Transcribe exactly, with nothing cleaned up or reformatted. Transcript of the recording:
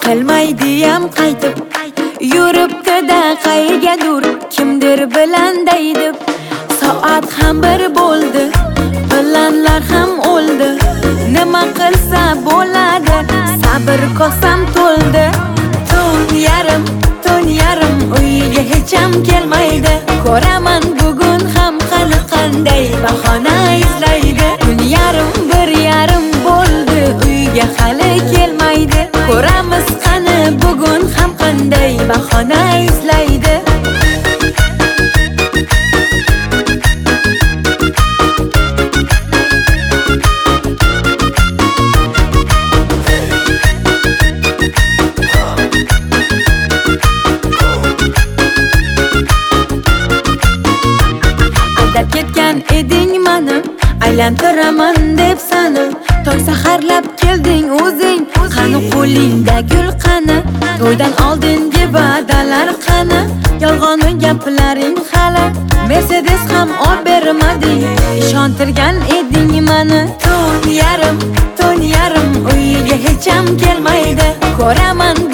qilmaydiyam qaytib yuribdi-da qaygadur kimdir bilan daydib. Soat ham bir bo'ldi, planlar ham o'ldi. Nima qilsa bo'ladi, sabr kosam to'ldi. Tun yarim, tun yarim uyiga hech ham kelmaydi. Ko'raman bugun ham qani qanday bahona izlaydi. Tun yarim, bir yarim bo'ldi, uyiga hali kelmaydi. Ko'ramiz qani bugun ham qanday bahona izlaydi. Ketgan eding mani, aylantiraman deb sani. Tong saharlab kelding o'zing, qani qo'lingda gul qani? To'ydan oldingi va'dalar qani? Yolg'on gaplaring hali. Mercedes ham olib bermading, ishontirgan eding mani. Tun yarim, tun yarim uyiga hech ham kelmaydi. Ko'raman